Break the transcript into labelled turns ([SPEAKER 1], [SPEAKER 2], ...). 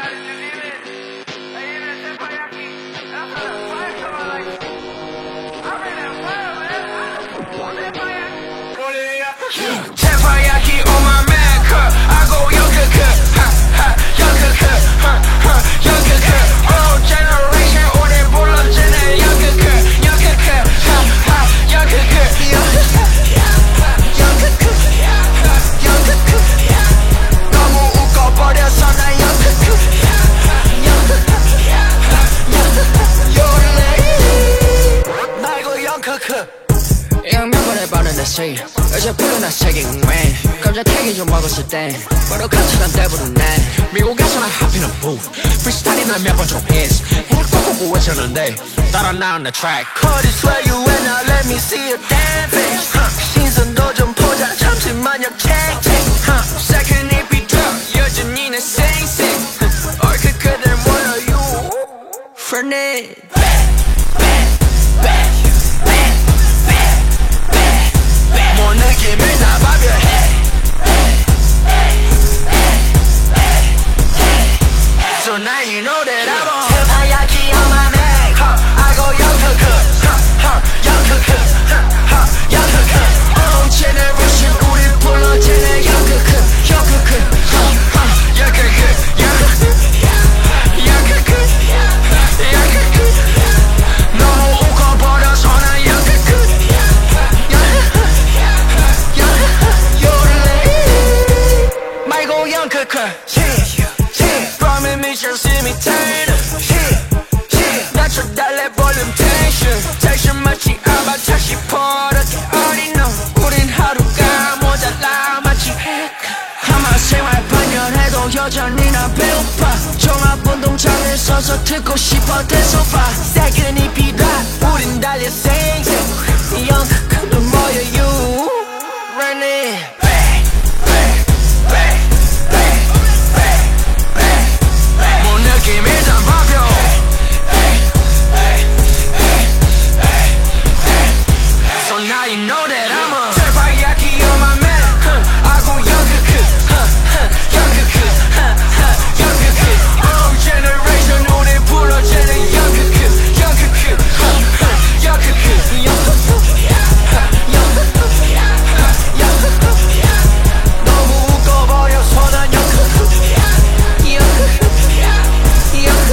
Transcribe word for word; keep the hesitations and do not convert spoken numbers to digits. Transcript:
[SPEAKER 1] Teppanyaki on my man cup. I go young ha ha, young ha ha, young Old generation, 오래 불렀잖아, young young ha ha, young young 너무 웃어버려서 나 young young 나 이거 young 양면발에 바르는 씨 어제 푸른 색이 왜 감자튀김 좀 먹었을 때 바로 같이간 때부르네 미국에서는 하피는 booth 프리스타일이나 몇번 좀 hits 꼭 외쳤는데 따라 나온 the track Call this where you and now let me see your damn face 신선도 좀 보자 잠시만 역책 Second it be drop 여전히 내 생생 얼핏 그댈 몰라 you Friend it 뭐 느낌을 다 발표해 So now you know that I'm on Teppanyaki on my neck I go young young young Old generation 우리 불러지네 young young 너무 웃어버려서 나 young 말고 영크크 Promise me just see me turn 낮춰달래 볼륨 텐션 텐션 마치 아바타시 버릇 어린 놈 우린 하루가 모자라 마치 아마 생활 반년해도 여전히 나 배고파 종합운동장에 서서 듣고 싶어 대소파 새끈이 비라 우린 달려 생생 영크크도 모여